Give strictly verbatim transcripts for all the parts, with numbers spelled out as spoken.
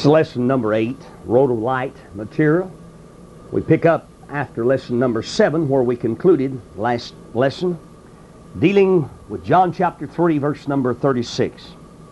It's lesson number eight, Rhodolite material. We pick up after lesson number seven, where we concluded last lesson, dealing with John chapter three, verse number thirty-six.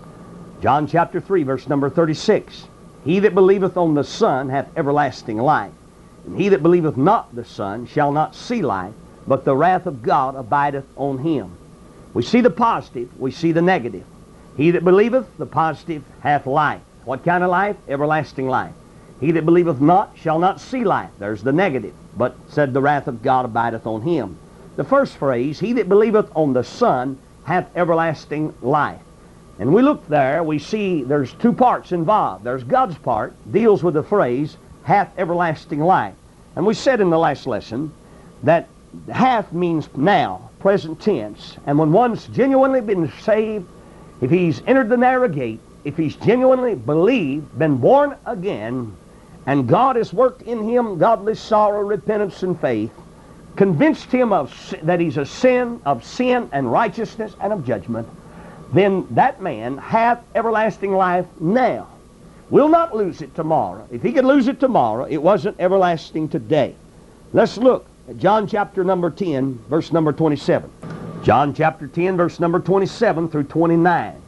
John chapter three, verse number thirty-six. He that believeth on the Son hath everlasting life, and he that believeth not the Son shall not see life, but the wrath of God abideth on him. We see the positive, we see the negative. He that believeth, the positive, hath life. What kind of life? Everlasting life. He that believeth not shall not see life. There's the negative. But said the wrath of God abideth on him. The first phrase, he that believeth on the Son hath everlasting life. And we look there, we see there's two parts involved. There's God's part, deals with the phrase, hath everlasting life. And we said in the last lesson that hath means now, present tense. And when one's genuinely been saved, if he's entered the narrow gate, if he's genuinely believed, been born again, and God has worked in him godly sorrow, repentance, and faith, convinced him of that he's a sin, of sin and righteousness and of judgment, then that man hath everlasting life now. Will not lose it tomorrow. If he could lose it tomorrow, it wasn't everlasting today. Let's look at John chapter number ten, verse number twenty-seven. John chapter ten, verse number twenty-seven through twenty-nine.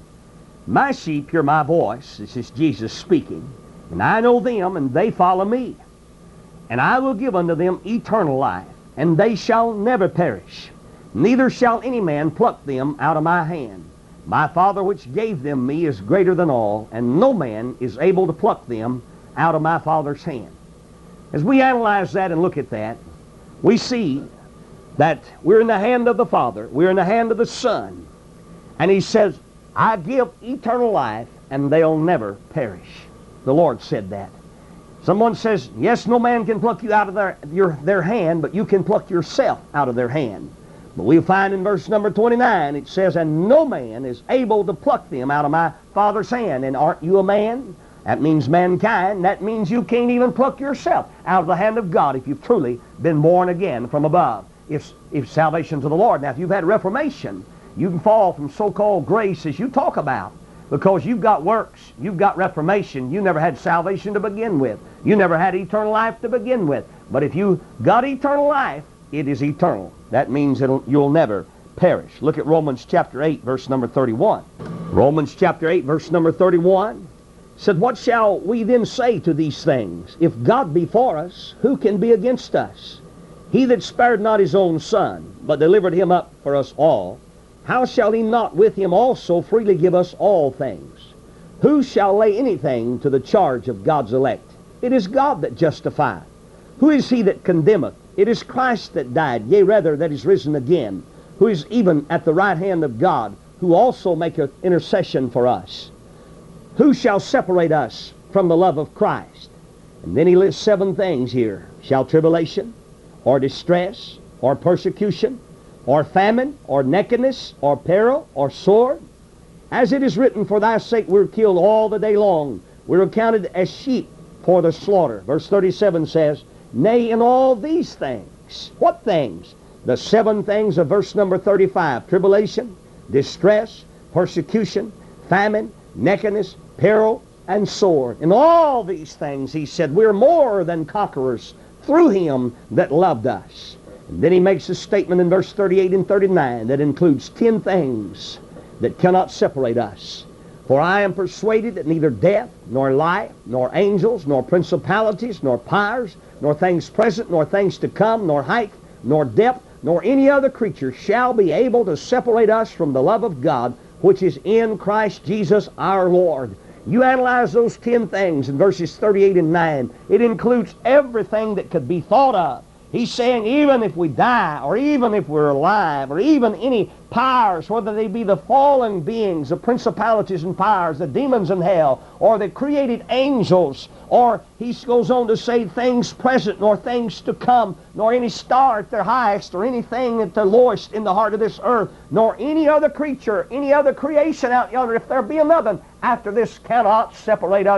My sheep hear my voice, this is Jesus speaking, and I know them, and they follow me. And I will give unto them eternal life, and they shall never perish, neither shall any man pluck them out of my hand. My Father which gave them me is greater than all, and no man is able to pluck them out of my Father's hand. As we analyze that and look at that, we see that we're in the hand of the Father, we're in the hand of the Son, and he says, I give eternal life, and they'll never perish. The Lord said that. Someone says, yes, no man can pluck you out of their, your, their hand, but you can pluck yourself out of their hand. But we'll find in verse number twenty-nine, it says, and no man is able to pluck them out of my Father's hand. And aren't you a man? That means mankind. That means you can't even pluck yourself out of the hand of God if you've truly been born again from above. If, if salvation to the Lord. Now, if you've had reformation, you can fall from so-called grace as you talk about, because you've got works, you've got reformation, you never had salvation to begin with. You never had eternal life to begin with. But if you got eternal life, it is eternal. That means it'll, you'll never perish. Look at Romans chapter eight, verse number thirty-one. Romans chapter eight, verse number thirty-one said, what shall we then say to these things? If God be for us, who can be against us? He that spared not his own Son, but delivered him up for us all, how shall he not with him also freely give us all things? Who shall lay anything to the charge of God's elect? It is God that justifieth. Who is he that condemneth? It is Christ that died, yea rather that is risen again, who is even at the right hand of God, who also maketh intercession for us. Who shall separate us from the love of Christ? And then he lists seven things here. Shall tribulation, or distress, or persecution, or famine, or nakedness, or peril, or sword? As it is written, for thy sake we're killed all the day long. We're accounted as sheep for the slaughter. Verse thirty-seven says, nay, in all these things. What things? The seven things of verse number thirty-five. Tribulation, distress, persecution, famine, nakedness, peril, and sword. In all these things, he said, we're more than conquerors through him that loved us. And then he makes a statement in verse thirty-eight and thirty-nine that includes ten things that cannot separate us. For I am persuaded that neither death, nor life, nor angels, nor principalities, nor powers, nor things present, nor things to come, nor height, nor depth, nor any other creature shall be able to separate us from the love of God, which is in Christ Jesus our Lord. You analyze those ten things in verses thirty-eight and nine. It includes everything that could be thought of. He's saying even if we die, or even if we're alive, or even any powers, whether they be the fallen beings, the principalities and powers, the demons in hell, or the created angels, or he goes on to say things present, nor things to come, nor any star at their highest, or anything at the lowest in the heart of this earth, nor any other creature, any other creation out yonder, if there be another, after this cannot separate us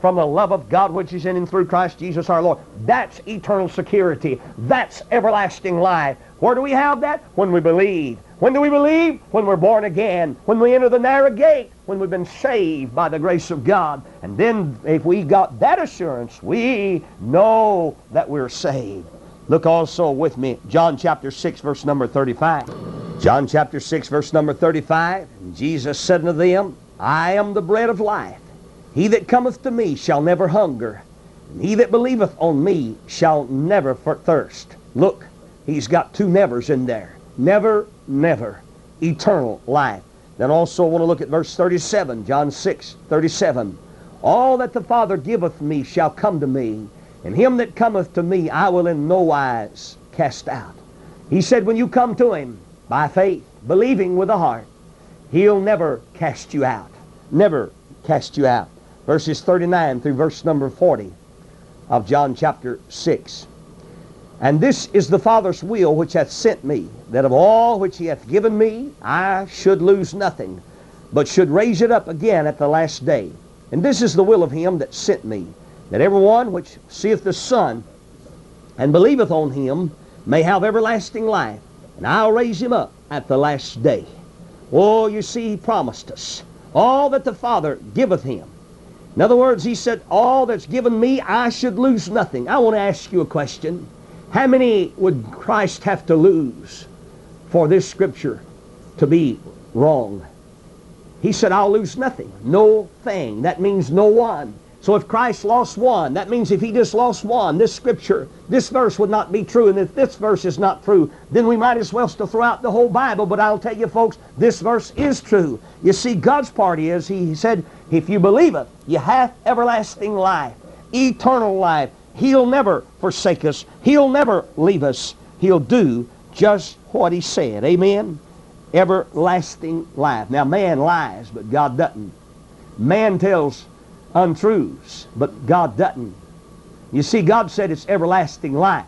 from the love of God which is in and through Christ Jesus our Lord. That's eternal security. That's everlasting life. Where do we have that? When we believe. When do we believe? When we're born again. When we enter the narrow gate. When we've been saved by the grace of God. And then if we got that assurance, we know that we're saved. Look also with me, John chapter six, verse number thirty-five. John chapter six, verse number thirty-five. And Jesus said unto them, I am the bread of life. He that cometh to me shall never hunger, and he that believeth on me shall never thirst. Look, he's got two nevers in there. Never, never. Eternal life. Then also I want to look at verse thirty-seven, John six, thirty-seven. All that the Father giveth me shall come to me, and him that cometh to me I will in no wise cast out. He said when you come to him by faith, believing with the heart, he'll never cast you out. Never cast you out. Verses thirty-nine through verse number forty of John chapter six. And this is the Father's will which hath sent me, that of all which he hath given me I should lose nothing, but should raise it up again at the last day. And this is the will of him that sent me, that every one which seeth the Son and believeth on him may have everlasting life, and I'll raise him up at the last day. Oh, you see, he promised us all that the Father giveth him. In other words, he said, all that's given me, I should lose nothing. I want to ask you a question. How many would Christ have to lose for this scripture to be wrong? He said, I'll lose nothing. No thing. That means no one. So if Christ lost one, that means if he just lost one, this scripture, this verse would not be true. And if this verse is not true, then we might as well still throw out the whole Bible. But I'll tell you folks, this verse is true. You see, God's part is, he said, if you believe it, you have everlasting life, eternal life. He'll never forsake us. He'll never leave us. He'll do just what he said. Amen? Everlasting life. Now man lies, but God doesn't. Man tells untruths, but God doesn't. You see, God said it's everlasting life.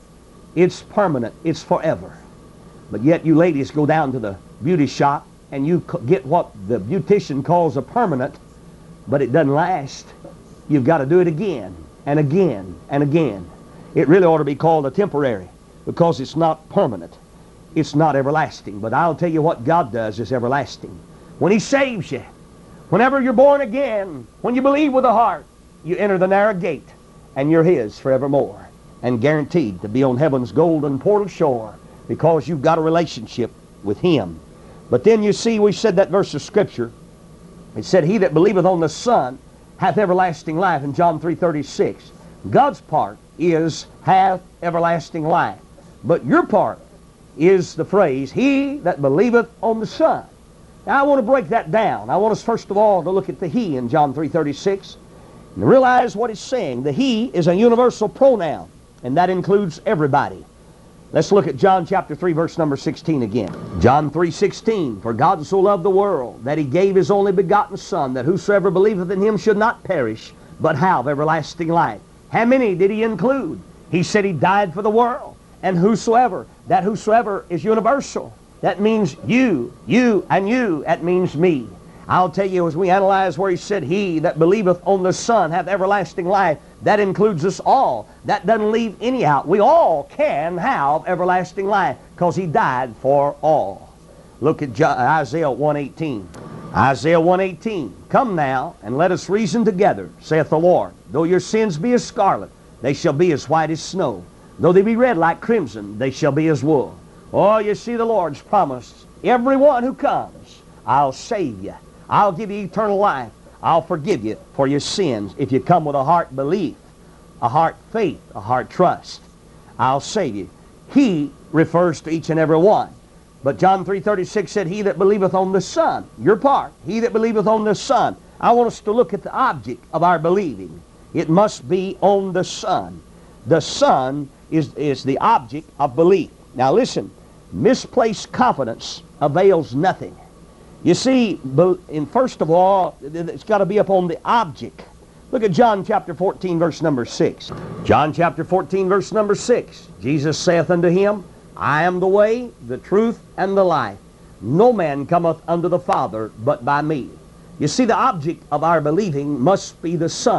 It's permanent. It's forever. But yet you ladies go down to the beauty shop and you get what the beautician calls a permanent, but it doesn't last. You've got to do it again and again and again. It really ought to be called a temporary, because it's not permanent. It's not everlasting. But I'll tell you what God does is everlasting. When he saves you, whenever you're born again, when you believe with the heart, you enter the narrow gate, and you're his forevermore, and guaranteed to be on heaven's golden portal shore, because you've got a relationship with him. But then you see, we said that verse of Scripture. It said, he that believeth on the Son hath everlasting life in John three thirty-six. God's part is hath everlasting life. But your part is the phrase, he that believeth on the Son. Now I want to break that down. I want us first of all to look at the he in John three thirty-six and realize what it's saying. The he is a universal pronoun, and that includes everybody. Let's look at John chapter three, verse number sixteen again. John three sixteen. For God so loved the world, that he gave his only begotten Son, that whosoever believeth in him should not perish, but have everlasting life. How many did he include? He said he died for the world. And whosoever, that whosoever is universal. That means you, you, and you. That means me. I'll tell you, as we analyze where he said, he that believeth on the Son hath everlasting life, that includes us all. That doesn't leave any out. We all can have everlasting life, because he died for all. Look at Isaiah one eighteen. Isaiah one eighteen. Come now, and let us reason together, saith the Lord. Though your sins be as scarlet, they shall be as white as snow. Though they be red like crimson, they shall be as wool. Oh, you see, the Lord's promised everyone who comes, I'll save you. I'll give you eternal life. I'll forgive you for your sins if you come with a heart belief, a heart faith, a heart trust. I'll save you. He refers to each and every one. But John three thirty-six said, he that believeth on the Son. Your part. He that believeth on the Son. I want us to look at the object of our believing. It must be on the Son. The Son is, is the object of belief. Now listen, misplaced confidence avails nothing. You see, in first of all, it's got to be upon the object. Look at John chapter fourteen, verse number six. John chapter fourteen, verse number six. Jesus saith unto him, I am the way, the truth, and the life. No man cometh unto the Father but by me. You see, the object of our believing must be the Son.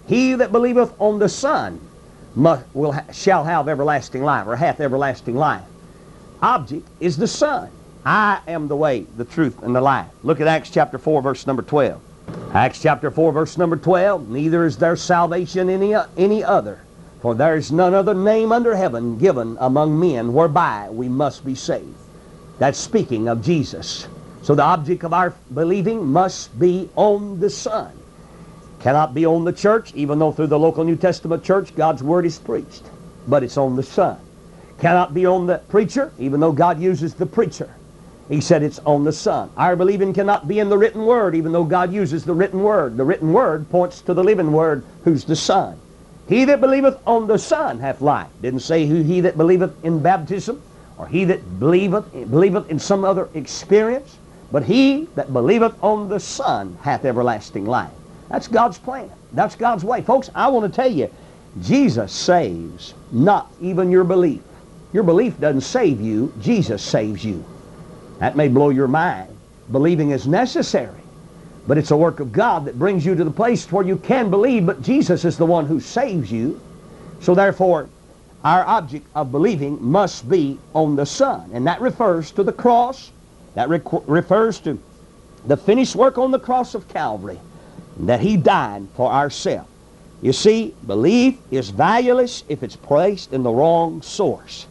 He that believeth on the Son must, will ha shall have everlasting life, or hath everlasting life. Object is the Son. I am the way, the truth, and the life. Look at Acts chapter four, verse number twelve. Acts chapter four, verse number twelve. Neither is there salvation in any, any other, for there is none other name under heaven given among men whereby we must be saved. That's speaking of Jesus. So the object of our believing must be on the Son. Cannot be on the church, even though through the local New Testament church God's Word is preached. But it's on the Son. Cannot be on the preacher, even though God uses the preacher. He said it's on the Son. Our believing cannot be in the written Word, even though God uses the written Word. The written Word points to the living Word, who's the Son. He that believeth on the Son hath life. Didn't say who he that believeth in baptism, or he that believeth, believeth in some other experience, but he that believeth on the Son hath everlasting life. That's God's plan. That's God's way. Folks, I want to tell you, Jesus saves, not even your belief. Your belief doesn't save you. Jesus saves you. That may blow your mind. Believing is necessary, but it's a work of God that brings you to the place where you can believe, but Jesus is the one who saves you. So therefore, our object of believing must be on the Son. And that refers to the cross. That re refers to the finished work on the cross of Calvary, that He died for ourselves. You see, belief is valueless if it's placed in the wrong source.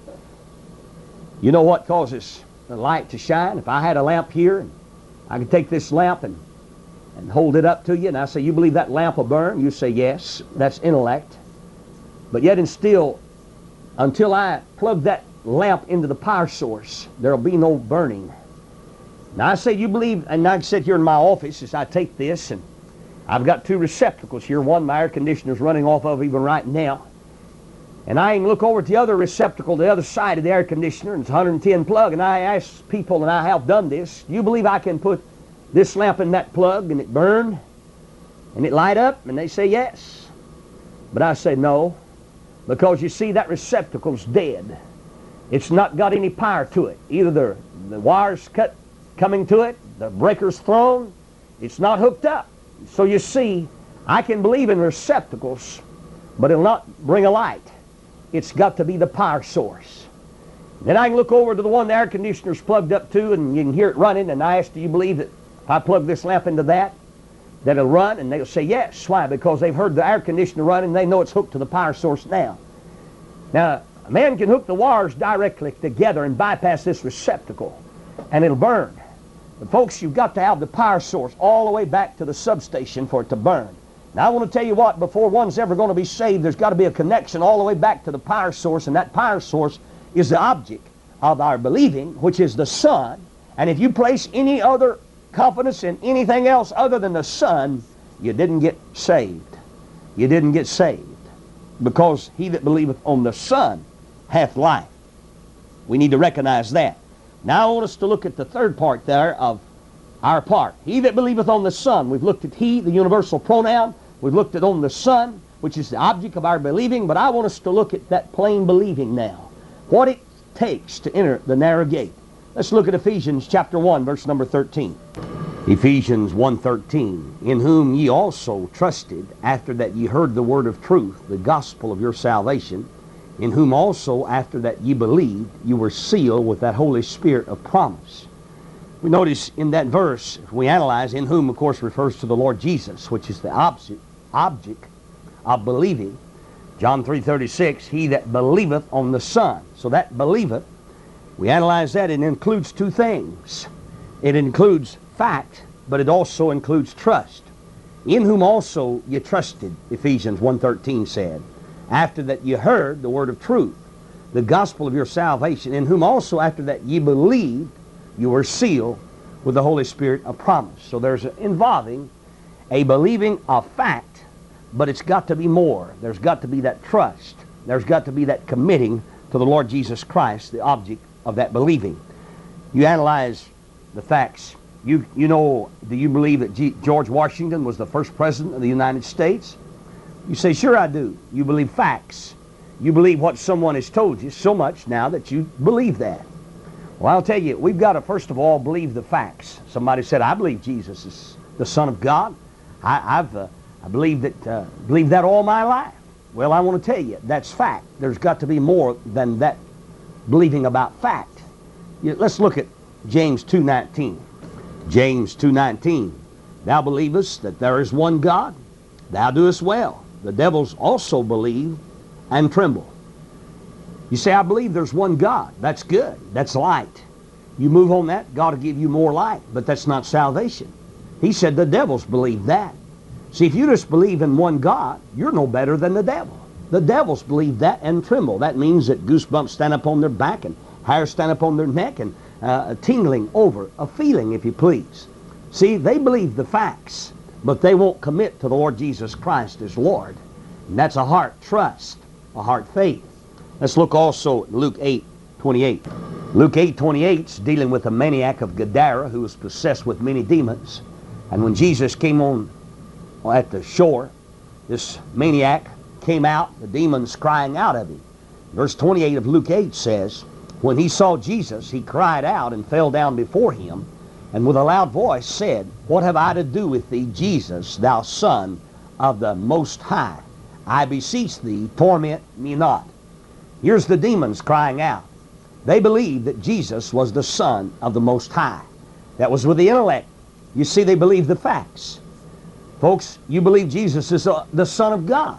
You know what causes the light to shine? If I had a lamp here, and I could take this lamp and, and hold it up to you, and I say, you believe that lamp will burn? You say, yes. That's intellect. But yet and still, until I plug that lamp into the power source, there will be no burning. Now I say, you believe, and I sit here in my office as I take this, and I've got two receptacles here. One my air conditioner's running off of even right now. And I can look over at the other receptacle, the other side of the air conditioner, and it's one hundred ten plug, and I ask people, and I have done this, do you believe I can put this lamp in that plug and it burn? And it light up? And they say yes. But I say no, because you see that receptacle's dead. It's not got any power to it. Either the, the wire's cut coming to it, the breaker's thrown, it's not hooked up. So you see, I can believe in receptacles, but it'll not bring a light. It's got to be the power source. Then I can look over to the one the air conditioner's plugged up to, and you can hear it running, and I ask, do you believe that if I plug this lamp into that, that it'll run? And they'll say yes. Why? Because they've heard the air conditioner running, and they know it's hooked to the power source now. Now, a man can hook the wires directly together and bypass this receptacle, and it'll burn. But folks, you've got to have the power source all the way back to the substation for it to burn. Now I want to tell you what, before one's ever going to be saved, there's got to be a connection all the way back to the power source, and that power source is the object of our believing, which is the Son. And if you place any other confidence in anything else other than the Son, you didn't get saved. You didn't get saved. Because he that believeth on the Son hath life. We need to recognize that. Now I want us to look at the third part there of our part. He that believeth on the Son. We've looked at he, the universal pronoun. We've looked at on the Son, which is the object of our believing. But I want us to look at that plain believing now. What it takes to enter the narrow gate. Let's look at Ephesians chapter one, verse number thirteen. Ephesians one thirteen. In whom ye also trusted, after that ye heard the word of truth, the gospel of your salvation, in whom also after that ye believed, you were sealed with that Holy Spirit of promise. We notice in that verse, if we analyze, in whom of course refers to the Lord Jesus, which is the object, object of believing. John three thirty-six, he that believeth on the Son. So that believeth, we analyze that, it includes two things. It includes fact, but it also includes trust. In whom also ye trusted, Ephesians one thirteen said, after that ye heard the word of truth, the gospel of your salvation, in whom also after that ye believed, you were sealed with the Holy Spirit of promise. So there's a, involving a believing of fact, but it's got to be more. There's got to be that trust. There's got to be that committing to the Lord Jesus Christ, the object of that believing. You analyze the facts. You, you know, do you believe that G George Washington was the first president of the United States? You say, sure I do. You believe facts. You believe what someone has told you so much now that you believe that. Well, I'll tell you, we've got to first of all believe the facts. Somebody said, I believe Jesus is the Son of God. I, I've, uh, I believe that, uh, believe that all my life. Well, I want to tell you, that's fact. There's got to be more than that believing about fact. You, let's look at James two nineteen. James two nineteen. Thou believest that there is one God, thou doest well. The devils also believe and tremble. You say, I believe there's one God. That's good. That's light. You move on that, God will give you more light. But that's not salvation. He said the devils believe that. See, if you just believe in one God, you're no better than the devil. The devils believe that and tremble. That means that goosebumps stand up on their back and hairs stand up on their neck and uh, tingling over a feeling, if you please. See, they believe the facts, but they won't commit to the Lord Jesus Christ as Lord. And that's a heart trust, a heart faith. Let's look also at Luke eight twenty-eight. Luke eight twenty-eight is dealing with a maniac of Gadara who was possessed with many demons. And when Jesus came on at the shore, this maniac came out, the demons crying out of him. Verse twenty-eight of Luke eight says, when he saw Jesus, he cried out and fell down before him, and with a loud voice said, what have I to do with thee, Jesus, thou Son of the Most High? I beseech thee, torment me not. Here's the demons crying out. They believed that Jesus was the Son of the Most High. That was with the intellect. You see, they believed the facts. Folks, you believe Jesus is uh, the Son of God.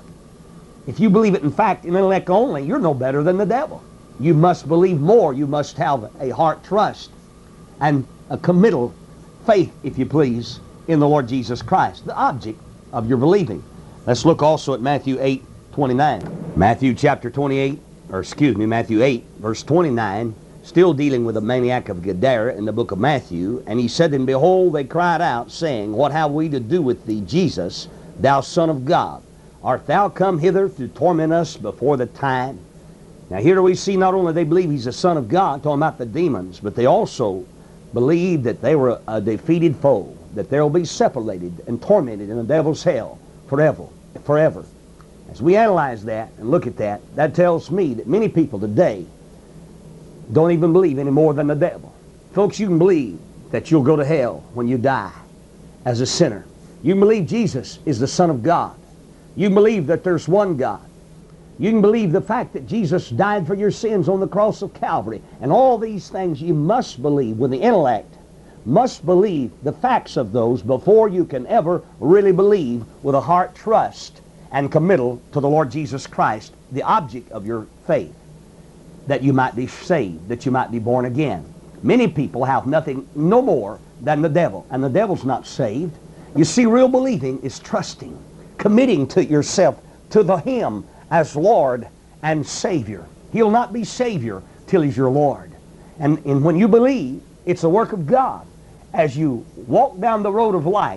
If you believe it in fact, in intellect only, you're no better than the devil. You must believe more. You must have a heart trust and a committal faith, if you please, in the Lord Jesus Christ, the object of your believing. Let's look also at Matthew eight twenty-nine. Matthew chapter twenty-eight, or excuse me, Matthew eight, verse twenty-nine, still dealing with the maniac of Gadara in the book of Matthew. And he said, and behold, they cried out, saying, what have we to do with thee, Jesus, thou Son of God? Art thou come hither to torment us before the time? Now here we see not only they believe he's the Son of God, talking about the demons, but they also believe that they were a defeated foe, that they'll be separated and tormented in the devil's hell forever, forever. As we analyze that and look at that, that tells me that many people today don't even believe any more than the devil. Folks, you can believe that you'll go to hell when you die as a sinner. You can believe Jesus is the Son of God. You can believe that there's one God. You can believe the fact that Jesus died for your sins on the cross of Calvary. And all these things you must believe with the intellect, must believe the facts of those before you can ever really believe with a heart trust and committal to the Lord Jesus Christ, the object of your faith, that you might be saved, that you might be born again. Many people have nothing, no more than the devil, and the devil's not saved. You see, real believing is trusting, committing to yourself to the Him as Lord and Savior. He'll not be Savior till He's your Lord. And, and when you believe, it's the work of God. As you walk down the road of light,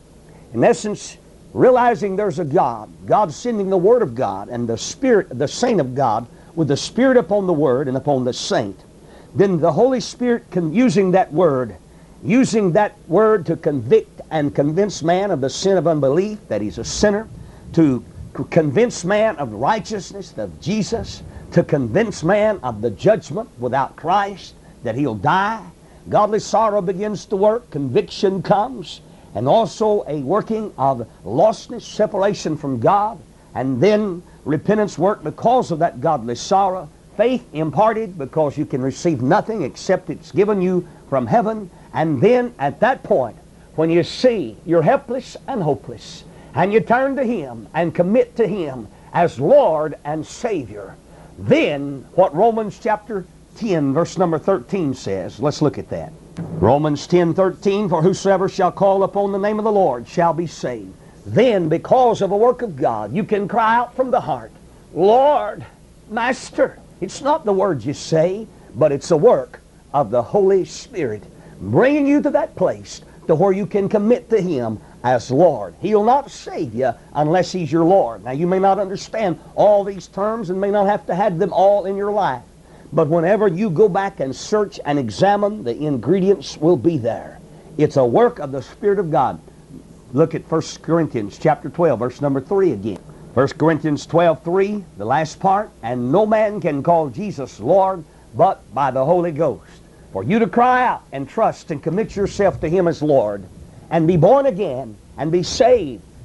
in essence, realizing there's a God, God sending the Word of God and the Spirit, the Saint of God, with the Spirit upon the Word and upon the Saint, then the Holy Spirit can, using that Word, using that Word to convict and convince man of the sin of unbelief, that he's a sinner, to convince man of righteousness, of Jesus, to convince man of the judgment without Christ, that he'll die. Godly sorrow begins to work, conviction comes, and also a working of lostness, separation from God, and then repentance work because of that godly sorrow, faith imparted because you can receive nothing except it's given you from heaven, and then at that point, when you see you're helpless and hopeless, and you turn to Him and commit to Him as Lord and Savior, then what Romans chapter ten verse number thirteen says, let's look at that. Romans ten thirteen, for whosoever shall call upon the name of the Lord shall be saved. Then because of a work of God, you can cry out from the heart, Lord, Master. It's not the words you say, but it's a work of the Holy Spirit bringing you to that place to where you can commit to Him as Lord. He'll not save you unless He's your Lord. Now you may not understand all these terms and may not have to have them all in your life. But whenever you go back and search and examine, the ingredients will be there. It's a work of the Spirit of God. Look at First Corinthians chapter twelve, verse number three again. First Corinthians twelve three, the last part, and no man can call Jesus Lord but by the Holy Ghost. For you to cry out and trust and commit yourself to Him as Lord and be born again and be saved,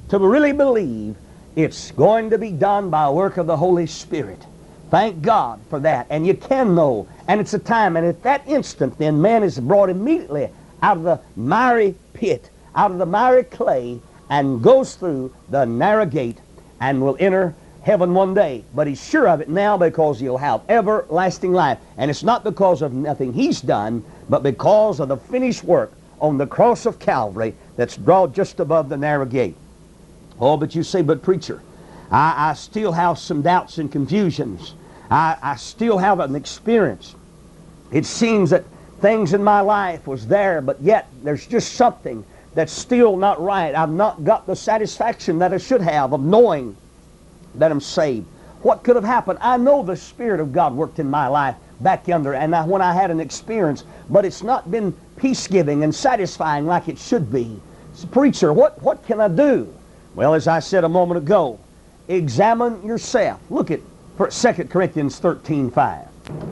to really believe it's going to be done by a work of the Holy Spirit. Thank God for that. And you can know. And it's a time. And at that instant, then, man is brought immediately out of the miry pit, out of the miry clay, and goes through the narrow gate and will enter heaven one day. But he's sure of it now because he'll have everlasting life. And it's not because of nothing he's done, but because of the finished work on the cross of Calvary that's drawn just above the narrow gate. Oh, but you say, but preacher, I, I still have some doubts and confusions. I, I still have an experience. It seems that things in my life was there, but yet there's just something that's still not right. I've not got the satisfaction that I should have of knowing that I'm saved. What could have happened? I know the Spirit of God worked in my life back yonder, and I, when I had an experience, but it's not been peace-giving and satisfying like it should be. So, preacher, what, what can I do? Well, as I said a moment ago, examine yourself. Look at Second Corinthians thirteen five.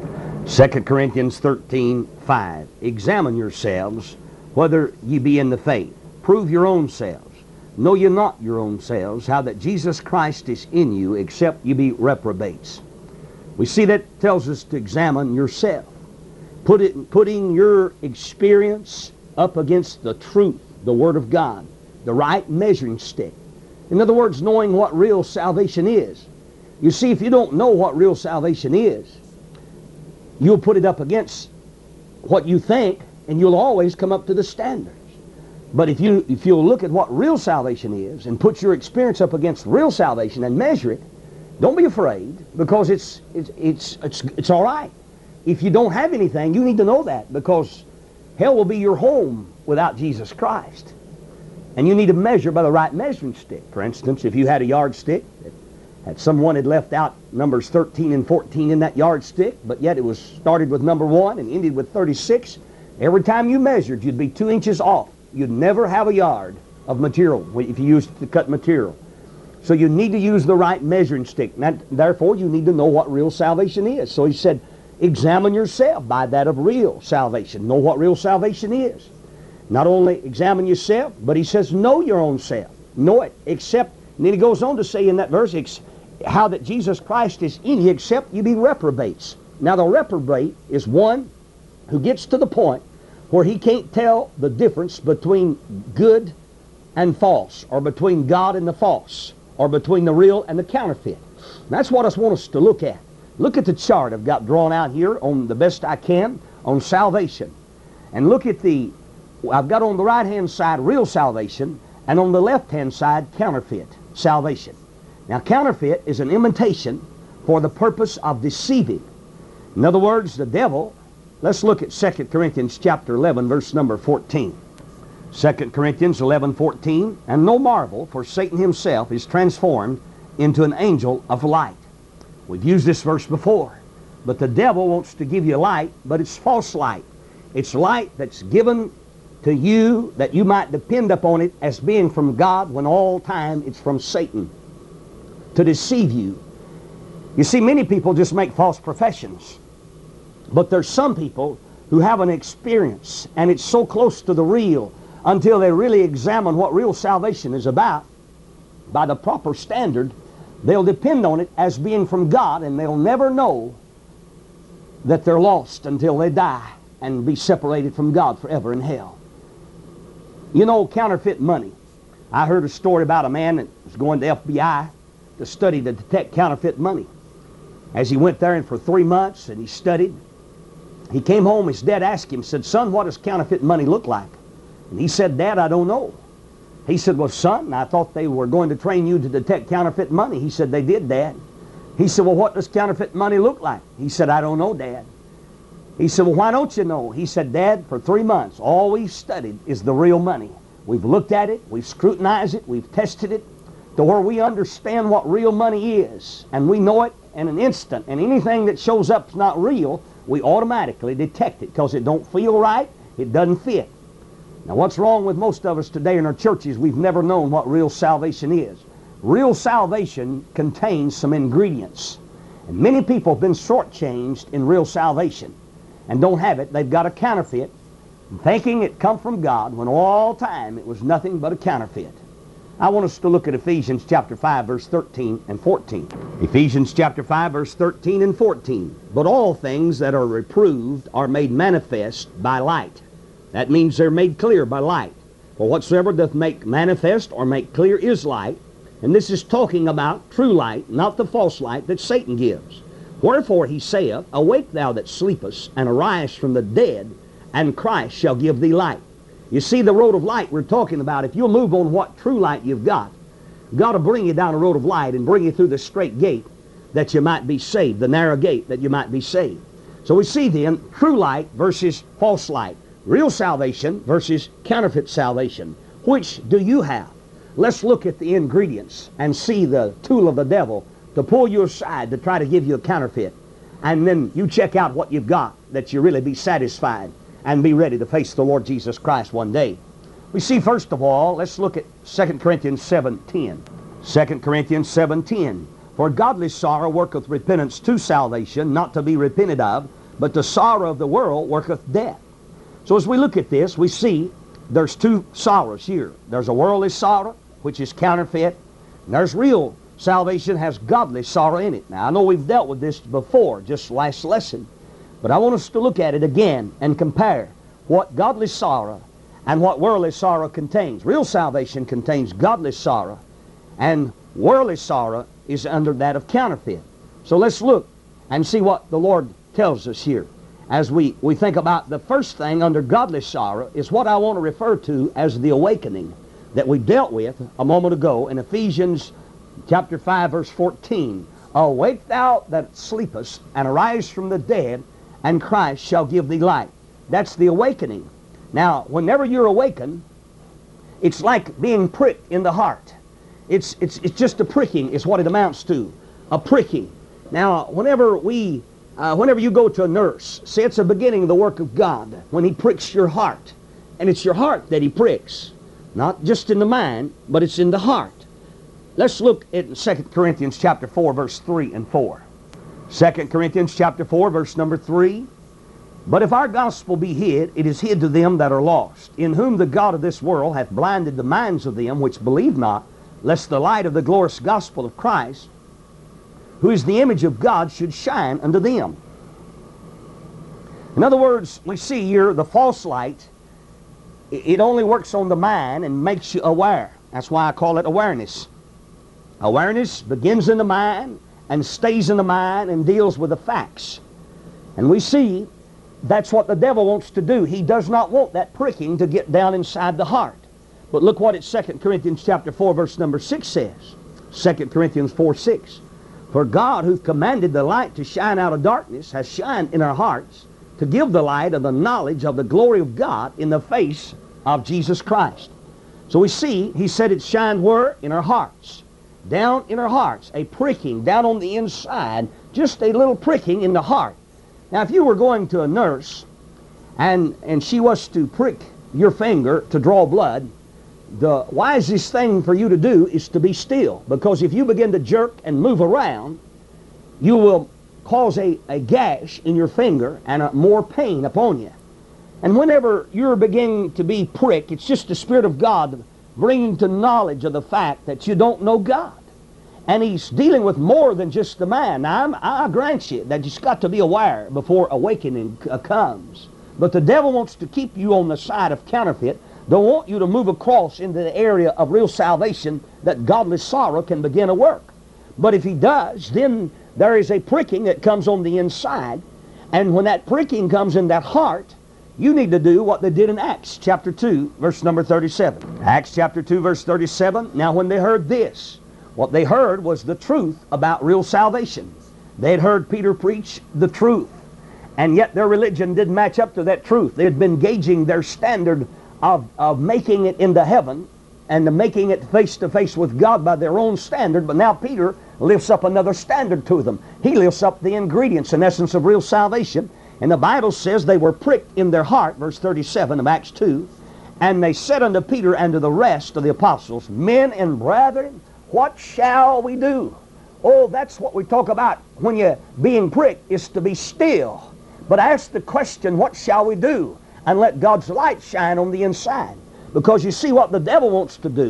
Second Corinthians thirteen five. Examine yourselves whether ye be in the faith. Prove your own selves. Know ye not your own selves, how that Jesus Christ is in you, except ye be reprobates. We see that tells us to examine yourself. Put it, putting your experience up against the truth, the Word of God, the right measuring stick. In other words, knowing what real salvation is. You see, if you don't know what real salvation is, you'll put it up against what you think, and you'll always come up to the standards. But if, you, if you'll look at what real salvation is and put your experience up against real salvation and measure it, don't be afraid, because it's, it's, it's, it's, it's all right. If you don't have anything, you need to know that, because hell will be your home without Jesus Christ. And you need to measure by the right measuring stick. For instance, if you had a yardstick that someone had left out numbers thirteen and fourteen in that yardstick, but yet it was started with number one and ended with thirty-six, every time you measured, you'd be two inches off. You'd never have a yard of material if you used to cut material. So you need to use the right measuring stick. And therefore, you need to know what real salvation is. So he said, examine yourself by that of real salvation. Know what real salvation is. Not only examine yourself, but he says, know your own self. Know it. Except, and then he goes on to say in that verse, how that Jesus Christ is in you, except you be reprobates. Now the reprobate is one who gets to the point where he can't tell the difference between good and false, or between God and the false, or between the real and the counterfeit. That's what I want us to look at. Look at the chart I've got drawn out here on the best I can on salvation. And look at the, I've got on the right-hand side real salvation, and on the left-hand side counterfeit salvation. Now counterfeit is an imitation for the purpose of deceiving. In other words, the devil, let's look at Second Corinthians chapter eleven, verse number fourteen. Second Corinthians eleven fourteen, and no marvel, for Satan himself is transformed into an angel of light. We've used this verse before. But the devil wants to give you light, but it's false light. It's light that's given to you that you might depend upon it as being from God, when all time it's from Satan to deceive you. You see, many people just make false professions. But there's some people who have an experience, and it's so close to the real, until they really examine what real salvation is about by the proper standard, they'll depend on it as being from God, and they'll never know that they're lost until they die and be separated from God forever in hell. You know, counterfeit money. I heard a story about a man that was going to F B I to study to detect counterfeit money. As he went there, and for three months, and he studied, he came home, his dad asked him, said, son, what does counterfeit money look like? And he said, Dad, I don't know. He said, well, son, I thought they were going to train you to detect counterfeit money. He said, they did, Dad. He said, well, what does counterfeit money look like? He said, I don't know, Dad. He said, well, why don't you know? He said, Dad, for three months, all we've studied is the real money. We've looked at it, we've scrutinized it, we've tested it, to where we understand what real money is. And we know it in an instant. And anything that shows up is not real, we automatically detect it, because it don't feel right, it doesn't fit. Now what's wrong with most of us today in our churches, we've never known what real salvation is. Real salvation contains some ingredients. And many people have been shortchanged in real salvation and don't have it. They've got a counterfeit, thinking it come from God, when all time it was nothing but a counterfeit. I want us to look at Ephesians chapter five, verse thirteen and fourteen. Ephesians chapter five, verse thirteen and fourteen. But all things that are reproved are made manifest by light. That means they're made clear by light. For whatsoever doth make manifest or make clear is light. And this is talking about true light, not the false light that Satan gives. Wherefore he saith, Awake thou that sleepest, and arise from the dead, and Christ shall give thee light. You see, the road of light we're talking about, if you'll move on what true light you've got, God will bring you down a road of light and bring you through the straight gate that you might be saved, the narrow gate that you might be saved. So we see then true light versus false light, real salvation versus counterfeit salvation. Which do you have? Let's look at the ingredients and see the tool of the devil to pull you aside to try to give you a counterfeit. And then you check out what you've got, that you really be satisfied and be ready to face the Lord Jesus Christ one day. We see, first of all, let's look at Second Corinthians seven ten. Second Corinthians seven ten. For godly sorrow worketh repentance to salvation, not to be repented of, but the sorrow of the world worketh death. So as we look at this, we see there's two sorrows here. There's a worldly sorrow, which is counterfeit, and there's real salvation, has godly sorrow in it. Now, I know we've dealt with this before, just last lesson, but I want us to look at it again and compare what godly sorrow and what worldly sorrow contains. Real salvation contains godly sorrow, and worldly sorrow is under that of counterfeit. So let's look and see what the Lord tells us here. As we, we think about the first thing under godly sorrow is what I want to refer to as the awakening that we dealt with a moment ago in Ephesians chapter five, verse fourteen. Awake thou that sleepest, and arise from the dead, and Christ shall give thee light. That's the awakening. Now, whenever you're awakened, it's like being pricked in the heart. It's, it's, it's just a pricking is what it amounts to, a pricking. Now, whenever we, uh, whenever you go to a nurse, see, it's the beginning of the work of God, when He pricks your heart. And it's your heart that He pricks. Not just in the mind, but it's in the heart. Let's look at Second Corinthians chapter four, verse three and four. Second Corinthians chapter four, verse number three. But if our gospel be hid, it is hid to them that are lost, in whom the God of this world hath blinded the minds of them which believe not, lest the light of the glorious gospel of Christ, who is the image of God, should shine unto them. In other words, we see here the false light, it only works on the mind and makes you aware. That's why I call it awareness. Awareness begins in the mind and stays in the mind and deals with the facts. And we see that's what the devil wants to do. He does not want that pricking to get down inside the heart. But look what it Second Corinthians chapter four, verse number six says. Second Corinthians four, six. For God, who commanded the light to shine out of darkness, has shined in our hearts to give the light of the knowledge of the glory of God in the face of Jesus Christ. So we see, he said it shined where? In our hearts. Down in our hearts. A pricking down on the inside. Just a little pricking in the heart. Now, if you were going to a nurse and, and she was to prick your finger to draw blood, the wisest thing for you to do is to be still. Because if you begin to jerk and move around, you will cause a, a gash in your finger and a, more pain upon you. And whenever you're beginning to be pricked, it's just the Spirit of God bringing to knowledge of the fact that you don't know God. And He's dealing with more than just the man. Now, I'm, I grant you that you've got to be aware before awakening comes. But the devil wants to keep you on the side of counterfeit. Don't want you to move across into the area of real salvation that godly sorrow can begin to work. But if he does, then there is a pricking that comes on the inside. And when that pricking comes in that heart, you need to do what they did in Acts chapter two, verse number thirty-seven. Acts chapter two, verse thirty-seven. Now when they heard this, what they heard was the truth about real salvation. They had heard Peter preach the truth. And yet their religion didn't match up to that truth. They had been gauging their standard of, of making it into heaven and making it face to face with God by their own standard. But now Peter lifts up another standard to them. He lifts up the ingredients, in essence, of real salvation. And the Bible says they were pricked in their heart, verse thirty-seven of Acts two. And they said unto Peter and to the rest of the apostles, Men and brethren, what shall we do? Oh, that's what we talk about when you're being pricked, is to be still. But ask the question, what shall we do? And let God's light shine on the inside. Because you see what the devil wants to do,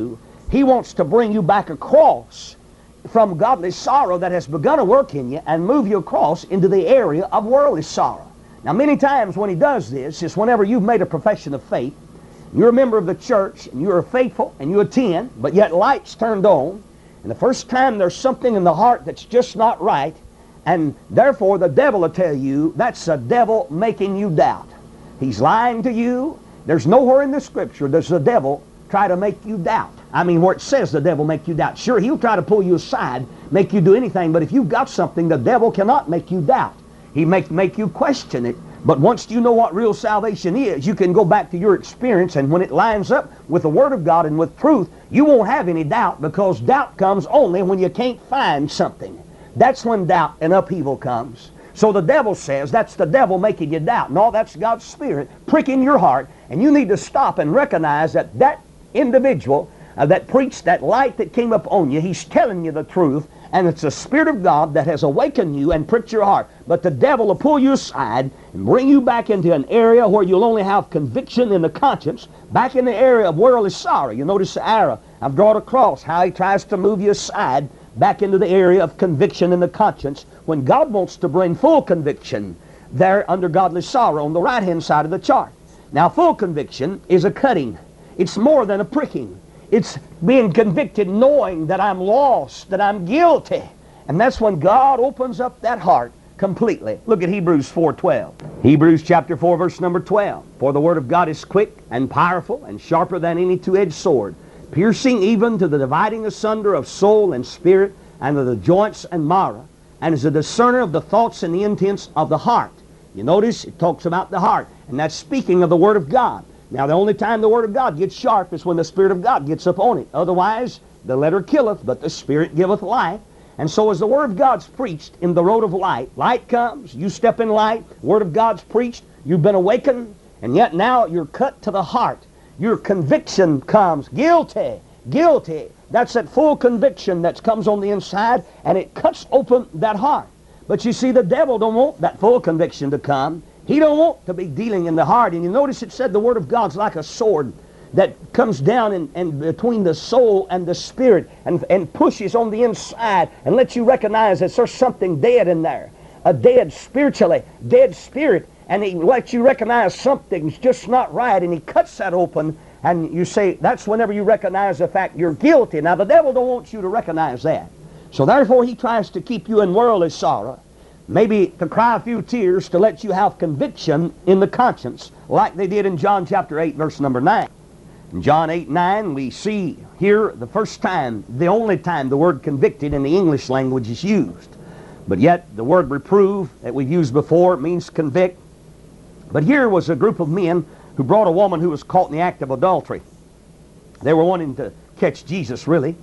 He wants to bring you back across from godly sorrow that has begun to work in you and move you across into the area of worldly sorrow. Now, many times when he does this is whenever you've made a profession of faith, you're a member of the church, and you're faithful, and you attend, but yet light's turned on, and the first time there's something in the heart that's just not right, and therefore the devil will tell you that's the devil making you doubt. He's lying to you. There's nowhere in the Scripture does the devil try to make you doubt. I mean, where it says the devil make you doubt. Sure, he'll try to pull you aside, make you do anything, but if you've got something, the devil cannot make you doubt. He make, make you question it. But once you know what real salvation is, you can go back to your experience, and when it lines up with the Word of God and with truth, you won't have any doubt, because doubt comes only when you can't find something. That's when doubt and upheaval comes. So the devil says that's the devil making you doubt. No, that's God's Spirit pricking your heart, and you need to stop and recognize that that individual uh, that preached that light that came up on you, he's telling you the truth, and it's the Spirit of God that has awakened you and pricked your heart. But the devil will pull you aside and bring you back into an area where you'll only have conviction in the conscience, back in the area of worldly sorrow. You notice the arrow I've drawn across, how he tries to move you aside back into the area of conviction in the conscience, when God wants to bring full conviction there under godly sorrow on the right-hand side of the chart. Now, full conviction is a cutting. It's more than a pricking. It's being convicted knowing that I'm lost, that I'm guilty. And that's when God opens up that heart completely. Look at Hebrews four twelve. Hebrews chapter four, verse number twelve. For the Word of God is quick and powerful and sharper than any two-edged sword, piercing even to the dividing asunder of soul and spirit and of the joints and marrow, and is a discerner of the thoughts and the intents of the heart. You notice it talks about the heart, and that's speaking of the Word of God. Now, the only time the Word of God gets sharp is when the Spirit of God gets upon it. Otherwise, the letter killeth, but the Spirit giveth life. And so as the Word of God's preached in the road of light, light comes, you step in light, Word of God's preached, you've been awakened, and yet now you're cut to the heart. Your conviction comes, guilty, guilty. That's that full conviction that comes on the inside, and it cuts open that heart. But you see, the devil don't want that full conviction to come. He don't want to be dealing in the heart. And you notice it said the Word of God's like a sword that comes down in, in between the soul and the spirit and, and pushes on the inside and lets you recognize that there's something dead in there. A dead spiritually, dead spirit. And he lets you recognize something's just not right, and he cuts that open, and you say, that's whenever you recognize the fact you're guilty. Now, the devil don't want you to recognize that. So therefore, he tries to keep you in worldly sorrow, maybe to cry a few tears to let you have conviction in the conscience, like they did in John chapter eight, verse number nine. In John eight, nine, we see here the first time, the only time the word convicted in the English language is used. But yet, the word reprove that we've used before means convict. But here was a group of men who brought a woman who was caught in the act of adultery. They were wanting to catch Jesus, really.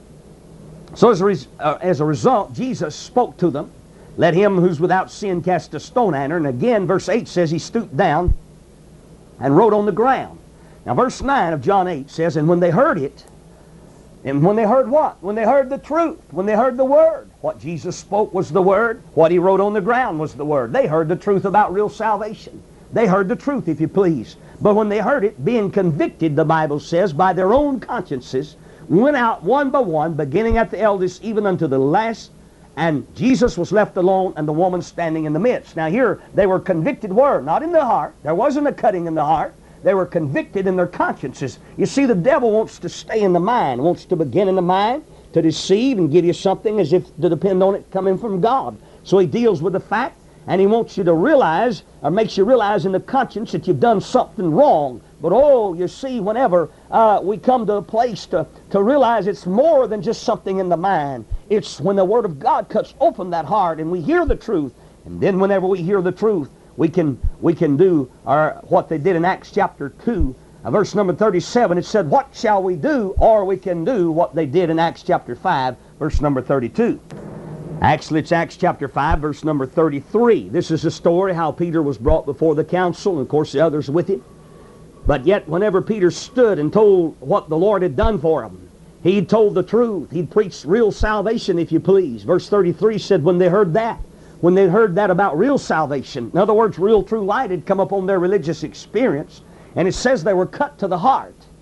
So as a, res uh, as a result, Jesus spoke to them. Let him who's without sin cast a stone at her. And again, verse eight says he stooped down and wrote on the ground. Now, verse nine of John eight says, and when they heard it, and when they heard what? When they heard the truth, when they heard the Word. What Jesus spoke was the Word. What he wrote on the ground was the Word. They heard the truth about real salvation. They heard the truth, if you please. But when they heard it, being convicted, the Bible says, by their own consciences, went out one by one, beginning at the eldest, even unto the last. And Jesus was left alone, and the woman standing in the midst. Now here, they were convicted were, not in the heart. There wasn't a cutting in the heart. They were convicted in their consciences. You see, the devil wants to stay in the mind, wants to begin in the mind, to deceive and give you something as if to depend on it coming from God. So he deals with the fact, and he wants you to realize, or makes you realize in the conscience that you've done something wrong. But oh, you see, whenever uh, we come to a place to, to realize it's more than just something in the mind. It's when the Word of God cuts open that heart and we hear the truth. And then whenever we hear the truth, we can, we can do our, what they did in Acts chapter two. Uh, verse number thirty-seven, it said, what shall we do? Or we can do what they did in Acts chapter five, verse number thirty-two. Actually, it's Acts chapter five, verse number thirty-three. This is the story how Peter was brought before the council, and of course the others with him. But yet, whenever Peter stood and told what the Lord had done for him, he told the truth. He preached real salvation, if you please. Verse thirty-three said, when they heard that, when they heard that about real salvation, in other words, real true light had come upon their religious experience, and it says they were cut to the heart.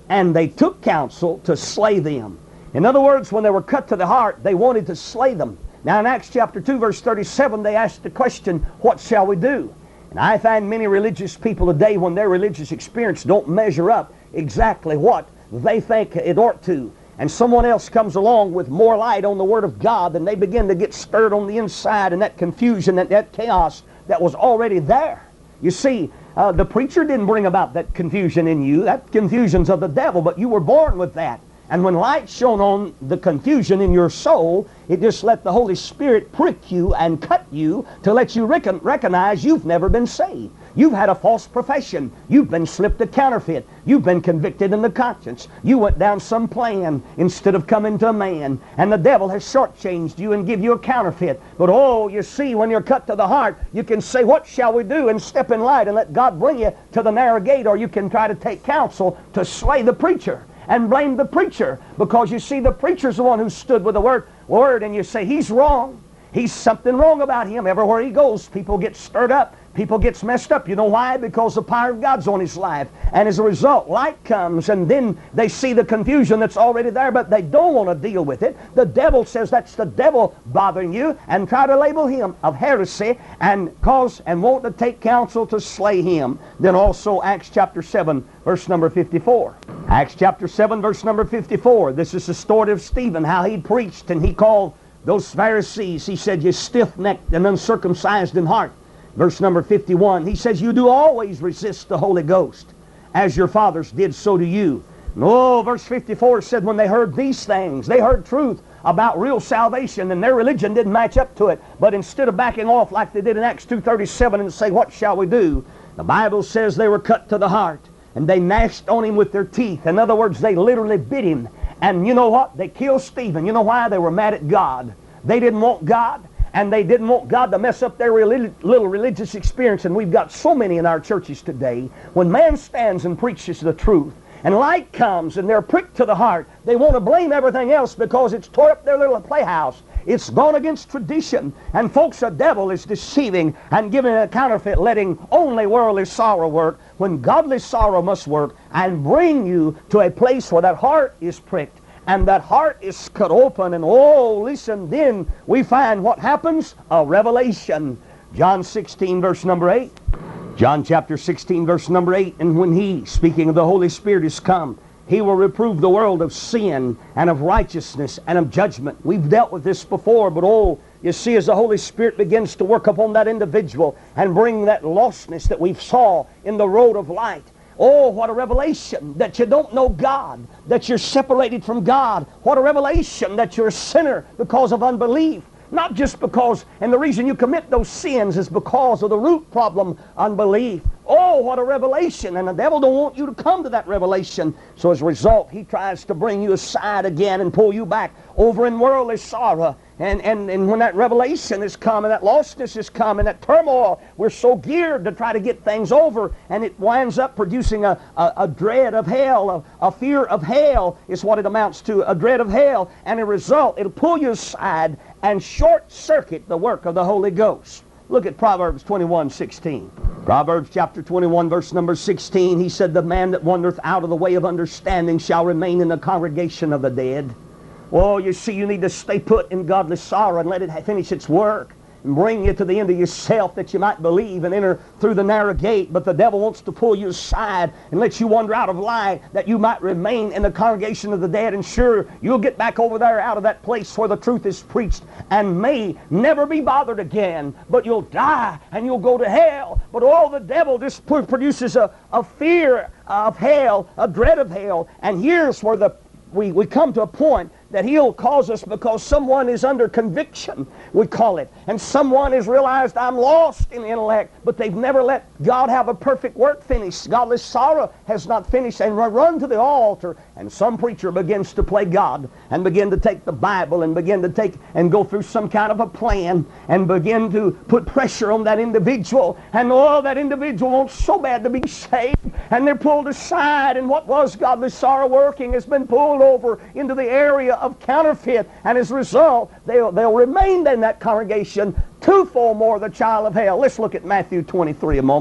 and they took counsel to slay them. In other words, when they were cut to the heart, they wanted to slay them. Now in Acts chapter two, verse thirty-seven, they asked the question, what shall we do? And I find many religious people today, when their religious experience don't measure up exactly what they think it ought to, and someone else comes along with more light on the Word of God, then they begin to get stirred on the inside, and that confusion, that, that chaos that was already there. You see, uh, the preacher didn't bring about that confusion in you. That confusion's of the devil, but you were born with that. And when light shone on the confusion in your soul, it just let the Holy Spirit prick you and cut you to let you recon recognize you've never been saved. You've had a false profession. You've been slipped a counterfeit. You've been convicted in the conscience. You went down some plan instead of coming to a man. And the devil has shortchanged you and give you a counterfeit. But oh, you see, when you're cut to the heart, you can say, what shall we do? And step in light and let God bring you to the narrow gate. Or you can try to take counsel to slay the preacher and blame the preacher, because you see, the preacher's the one who stood with the word, word, and you say, he's wrong. He's something wrong about him. Everywhere he goes, people get stirred up. People gets messed up. You know why? Because the power of God's on his life. And as a result, light comes, and then they see the confusion that's already there, but they don't want to deal with it. The devil says that's the devil bothering you, and try to label him of heresy and cause and want to take counsel to slay him. Then also Acts chapter seven, verse number fifty-four. Acts chapter seven, verse number fifty-four. This is the story of Stephen, how he preached, and he called those Pharisees, he said, you stiff-necked and uncircumcised in heart. Verse number fifty-one, he says, you do always resist the Holy Ghost. As your fathers did, so do you. And oh, verse fifty-four said, when they heard these things, they heard truth about real salvation, and their religion didn't match up to it. But instead of backing off like they did in Acts two thirty-seven and say, what shall we do? The Bible says they were cut to the heart, and they gnashed on him with their teeth. In other words, they literally bit him. And you know what? They killed Stephen. You know why? They were mad at God. They didn't want God. And they didn't want God to mess up their relig little religious experience. And we've got so many in our churches today. When man stands and preaches the truth, and light comes, and they're pricked to the heart, they want to blame everything else because it's tore up their little playhouse. It's gone against tradition. And folks, the devil is deceiving and giving a counterfeit, letting only worldly sorrow work, when godly sorrow must work and bring you to a place where that heart is pricked. And that heart is cut open, and oh, listen, then we find what happens? A revelation. John sixteen, verse number eight. John chapter sixteen, verse number eight. And when he, speaking of the Holy Spirit, is come, he will reprove the world of sin and of righteousness and of judgment. We've dealt with this before, but oh, you see, as the Holy Spirit begins to work upon that individual and bring that lostness that we saw in the road of light, oh, what a revelation that you don't know God, that you're separated from God. What a revelation that you're a sinner because of unbelief. Not just because, and the reason you commit those sins is because of the root problem, unbelief. Oh, what a revelation. And the devil don't want you to come to that revelation. So as a result, he tries to bring you aside again and pull you back over in worldly sorrow. And, and, and when that revelation is coming, that lostness is coming, that turmoil, we're so geared to try to get things over, and it winds up producing a, a, a dread of hell, a, a fear of hell is what it amounts to, a dread of hell. And a result, it'll pull you aside and short-circuit the work of the Holy Ghost. Look at Proverbs twenty-one sixteen. Proverbs chapter twenty-one, verse number sixteen, he said, the man that wandereth out of the way of understanding shall remain in the congregation of the dead. Well, you see, you need to stay put in godly sorrow and let it finish its work and bring you to the end of yourself that you might believe and enter through the narrow gate. But the devil wants to pull you aside and let you wander out of light that you might remain in the congregation of the dead. And sure, you'll get back over there out of that place where the truth is preached and may never be bothered again. But you'll die and you'll go to hell. But all the devil just produces a, a fear of hell, a dread of hell. And here's where the we, we come to a point that he'll cause us because someone is under conviction, we call it. And someone has realized I'm lost in intellect, but they've never let God have a perfect work finished. Godly sorrow has not finished, and run to the altar. And some preacher begins to play God and begin to take the Bible and begin to take and go through some kind of a plan and begin to put pressure on that individual. And oh, that individual wants so bad to be saved, and they're pulled aside, and what was godly sorrow working has been pulled over into the area of counterfeit, and as a result they'll, they'll remain in that congregation twofold more the child of hell. Let's look at Matthew twenty-three a moment.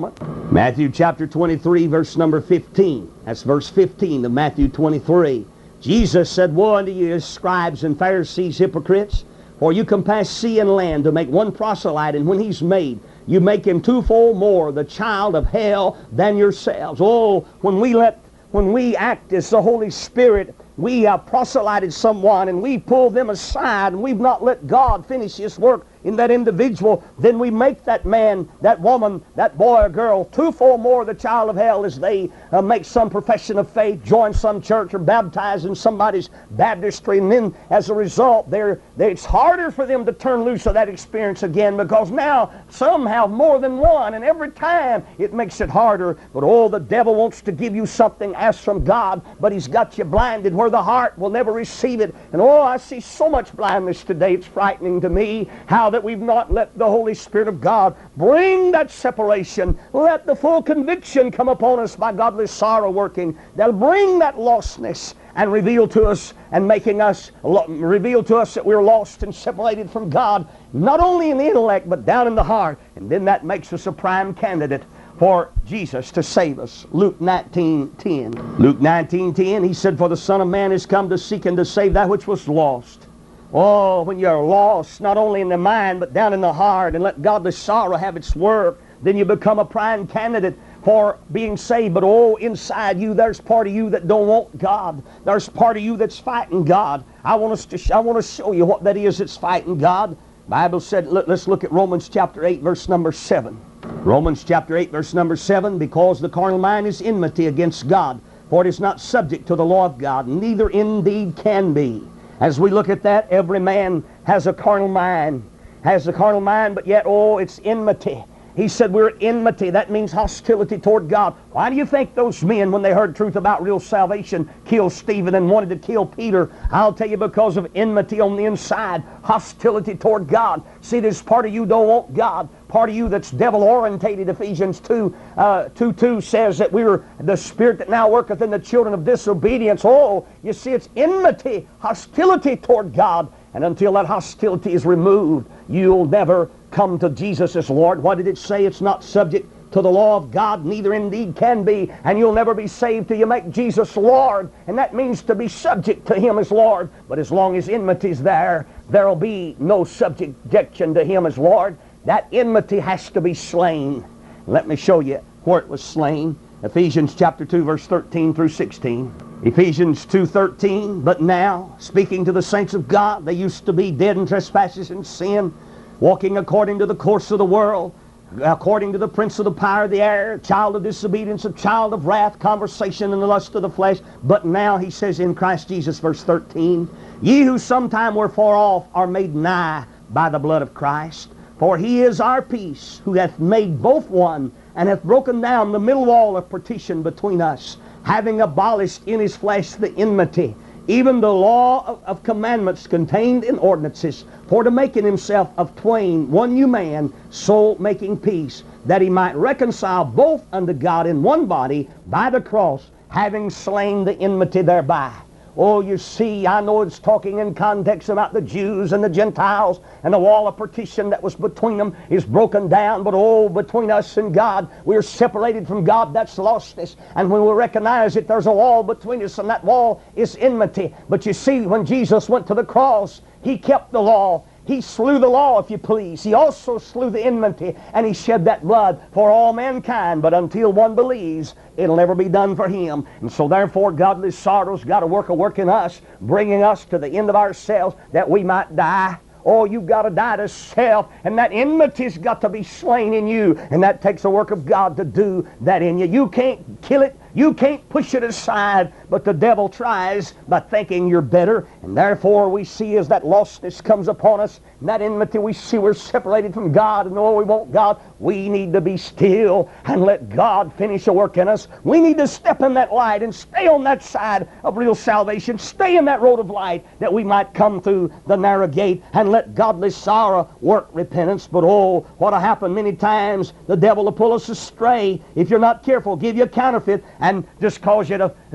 Matthew chapter twenty-three, verse number fifteen. That's verse fifteen of Matthew twenty-three. Jesus said, "Woe unto you, scribes and Pharisees, hypocrites! For you compass sea and land to make one proselyte, and when he's made, you make him twofold more the child of hell than yourselves." Oh, when we let, when we act as the Holy Spirit, we have proselyted someone and we pull them aside and we've not let God finish His work in that individual, then we make that man, that woman, that boy or girl twofold more the child of hell as they uh, make some profession of faith, join some church, or baptize in somebody's baptistry, and then as a result they're, they it's harder for them to turn loose of that experience again, because now some have more than one, and every time it makes it harder. But oh, the devil wants to give you something as from God, but he's got you blinded where the heart will never receive it. And oh, I see so much blindness today, it's frightening to me how that we've not let the Holy Spirit of God bring that separation. Let the full conviction come upon us by godly sorrow working. That'll bring that lostness and reveal to us and making us reveal to us that we're lost and separated from God, not only in the intellect but down in the heart. And then that makes us a prime candidate for Jesus to save us. Luke nineteen ten. Luke nineteen ten, He said, "For the Son of Man is come to seek and to save that which was lost." Oh, when you're lost, not only in the mind, but down in the heart, and let godly sorrow have its work, then you become a prime candidate for being saved. But oh, inside you, there's part of you that don't want God. There's part of you that's fighting God. I want us to, sh I want to show you what that is that's fighting God. The Bible said, let, let's look at Romans chapter eight, verse number seven. Romans chapter eight, verse number seven, "Because the carnal mind is enmity against God, for it is not subject to the law of God, neither indeed can be." As we look at that, every man has a carnal mind, has a carnal mind, but yet, oh, it's enmity. He said we're enmity. That means hostility toward God. Why do you think those men, when they heard truth about real salvation, killed Stephen and wanted to kill Peter? I'll tell you, because of enmity on the inside, hostility toward God. See, there's part of you don't want God. Part of you that's devil-orientated. Ephesians two, uh, two, two says that we were the spirit that now worketh in the children of disobedience. Oh, you see, it's enmity, hostility toward God. And until that hostility is removed, you'll never come to Jesus as Lord. What did it say? It's not subject to the law of God, neither indeed can be. And you'll never be saved till you make Jesus Lord. And that means to be subject to Him as Lord. But as long as enmity is there, there will be no subjection to Him as Lord. That enmity has to be slain. Let me show you where it was slain. Ephesians chapter two, verse thirteen through sixteen. Ephesians two thirteen, "But now, speaking to the saints of God, they used to be dead in trespasses and sin, walking according to the course of the world, according to the prince of the power of the air, child of disobedience, a child of wrath, conversation in the lust of the flesh. But now," he says, "in Christ Jesus," verse thirteen, "ye who sometime were far off are made nigh by the blood of Christ. For He is our peace, who hath made both one, and hath broken down the middle wall of partition between us, having abolished in His flesh the enmity, even the law of, of commandments contained in ordinances, for to make in Himself of twain one new man, so making peace, that He might reconcile both unto God in one body by the cross, having slain the enmity thereby." Oh, you see, I know it's talking in context about the Jews and the Gentiles, and the wall of partition that was between them is broken down. But oh, between us and God, we're separated from God. That's lostness. And when we recognize it, there's a wall between us, and that wall is enmity. But you see, when Jesus went to the cross, He kept the law. He slew the law, if you please. He also slew the enmity, and He shed that blood for all mankind. But until one believes, it'll never be done for him. And so therefore, godly sorrow's got to work a work in us, bringing us to the end of ourselves that we might die. Oh, you've got to die to self, and that enmity's got to be slain in you. And that takes the work of God to do that in you. You can't kill it. You can't push it aside, but the devil tries by thinking you're better. And therefore we see as that lostness comes upon us, and that enmity, we see we're separated from God, and oh, we want God. We need to be still and let God finish a work in us. We need to step in that light and stay on that side of real salvation. Stay in that road of light that we might come through the narrow gate and let godly sorrow work repentance. But oh, what'll happen many times, the devil will pull us astray if you're not careful, give you a counterfeit, and just cause you to, to have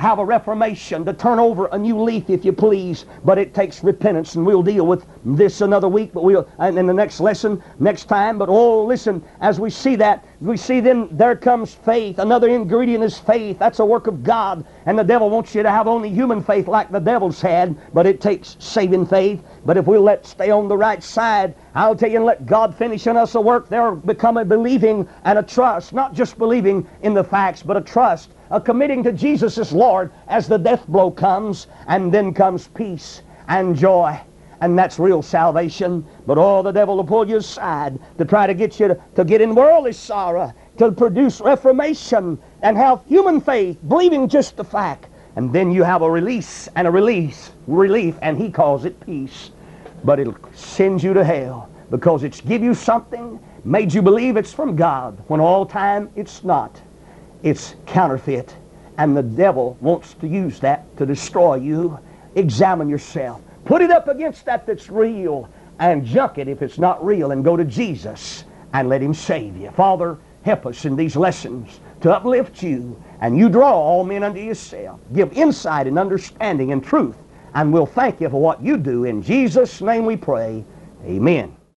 have a reformation, to turn over a new leaf, if you please. But it takes repentance, and we'll deal with this another week, but we'll, and in the next lesson, next time. But oh, listen, as we see that, we see then there comes faith. Another ingredient is faith. That's a work of God. And the devil wants you to have only human faith like the devil's had, but it takes saving faith. But if we'll let stay on the right side, I'll tell you, and let God finish in us a work, there'll become a believing and a trust. Not just believing in the facts, but a trust, a committing to Jesus as Lord as the death blow comes. And then comes peace and joy. And that's real salvation. But oh, the devil will pull you aside to try to get you to, to get in worldly sorrow, to produce reformation and have human faith, believing just the fact. And then you have a release and a release, relief, and he calls it peace. But it'll send you to hell because it's give you something, made you believe it's from God, when all time it's not. It's counterfeit. And the devil wants to use that to destroy you. Examine yourself. Put it up against that that's real and junk it if it's not real, and go to Jesus and let him save you. Father, help us in these lessons to uplift you, and you draw all men unto yourself. Give insight and understanding and truth, and we'll thank you for what you do. In Jesus' name we pray. Amen.